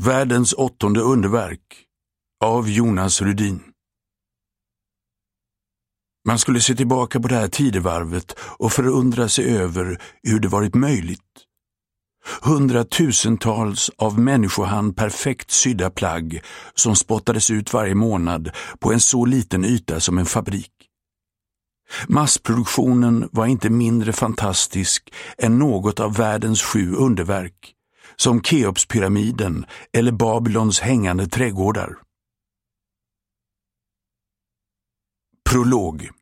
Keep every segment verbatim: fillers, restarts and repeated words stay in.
Världens åttonde underverk av Jonas Rudin. Man skulle se tillbaka på det här tidevarvet och förundra sig över hur det varit möjligt. Hundratusentals av människohand perfekt sydda plagg som spottades ut varje månad på en så liten yta som en fabrik. Massproduktionen var inte mindre fantastisk än något av världens sju underverk, som Keopspyramiden eller Babylons hängande trädgårdar. Prolog.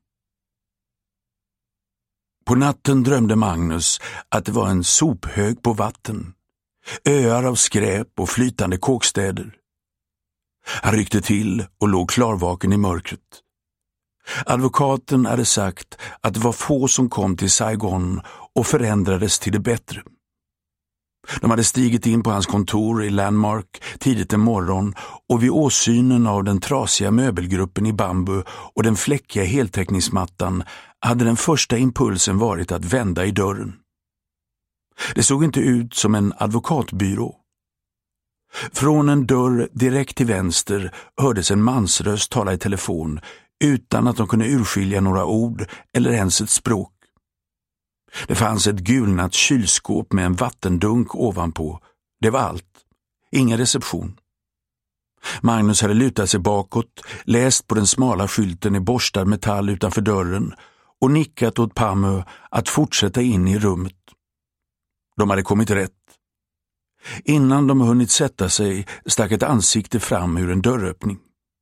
På natten drömde Magnus att det var en sophög på vatten, öar av skräp och flytande kåkstäder. Han ryckte till och låg klarvaken i mörkret. Advokaten hade sagt att det var få som kom till Saigon och förändrades till det bättre. De hade stigit in på hans kontor i Landmark tidigt en morgon och vid åsynen av den trasiga möbelgruppen i bambu och den fläckiga heltäckningsmattan hade den första impulsen varit att vända i dörren. Det såg inte ut som en advokatbyrå. Från en dörr direkt till vänster hördes en mansröst tala i telefon utan att de kunde urskilja några ord eller ens ett språk. Det fanns ett gulnat kylskåp med en vattendunk ovanpå. Det var allt. Ingen reception. Magnus hade lutat sig bakåt, läst på den smala skylten i borstad metall utanför dörren och nickat åt Pamö att fortsätta in i rummet. De hade kommit rätt. Innan de hunnit sätta sig stack ett ansikte fram ur en dörröppning.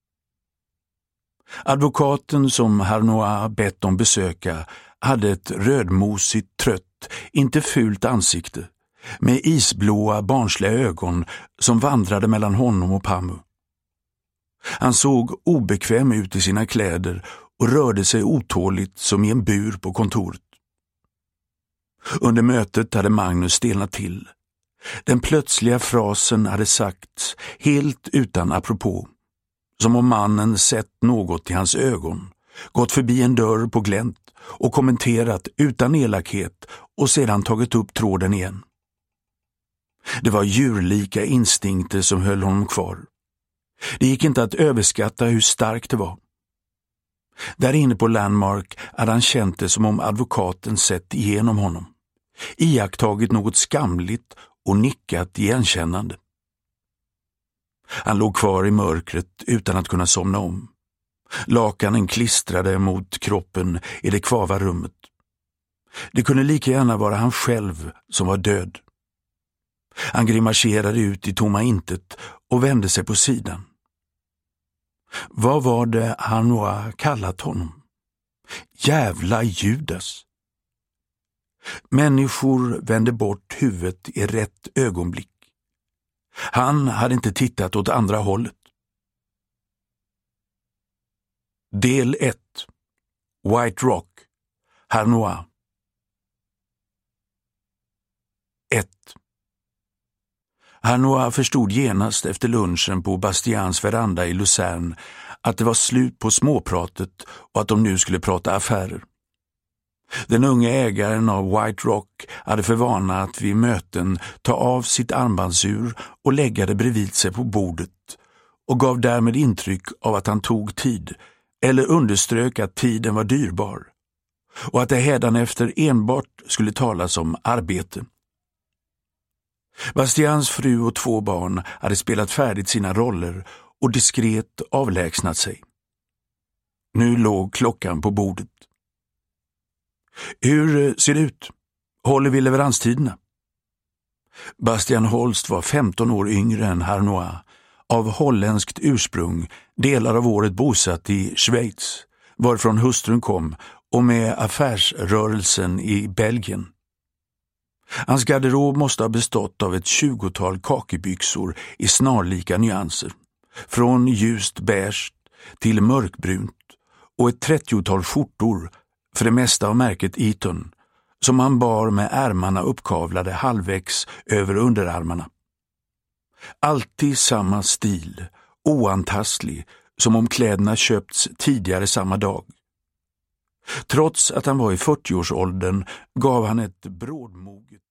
Advokaten som Harnois bett dem besöka hade ett rödmosigt, trött, inte fult ansikte med isblåa, barnsliga ögon som vandrade mellan honom och Pamö. Han såg obekväm ut i sina kläder och rörde sig otåligt som i en bur på kontoret. Under mötet hade Magnus stelnat till. Den plötsliga frasen hade sagts helt utan apropå, som om mannen sett något i hans ögon, gått förbi en dörr på glänt och kommenterat utan elakhet och sedan tagit upp tråden igen. Det var djurlika instinkter som höll honom kvar. Det gick inte att överskatta hur starkt det var. Där inne på Landmark hade han känt det som om advokaten sett igenom honom, iakttagit något skamligt och nickat igenkännande. Han låg kvar i mörkret utan att kunna somna om. Lakanen klistrade mot kroppen i det kvava rummet. Det kunde lika gärna vara han själv som var död. Han grimaserade ut i tomma intet och vände sig på sidan. Vad var det Harnois kallat honom? Jävla Judas! Människor vände bort huvudet i rätt ögonblick. Han hade inte tittat åt andra hållet. Del ett. White Rock. Harnois. ett. Harnois förstod genast efter lunchen på Bastians veranda i Lucerne att det var slut på småpratet och att de nu skulle prata affärer. Den unga ägaren av White Rock hade för vana att vid möten ta av sitt armbandsur och lägga det bredvid sig på bordet och gav därmed intryck av att han tog tid eller underströk att tiden var dyrbar och att det hädanefter enbart skulle talas om arbete. Bastians fru och två barn hade spelat färdigt sina roller och diskret avlägsnat sig. Nu låg klockan på bordet. Hur ser det ut? Håller vi leveranstiderna? Bastian Holst var femton år yngre än Harnois, av holländskt ursprung, delar av året bosatt i Schweiz, varifrån hustrun kom, och med affärsrörelsen i Belgien. Hans garderob måste ha bestått av ett tjugotal kakebyxor i snarlika nyanser, från ljust beige till mörkbrunt, och ett trettiotal skjortor, för det mesta av märket Eton, som han bar med ärmarna uppkavlade halvvägs över underarmarna. Alltid samma stil, oantastlig, som om kläderna köpts tidigare samma dag. Trots att han var i fyrtioårsåldern gav han ett brådmoget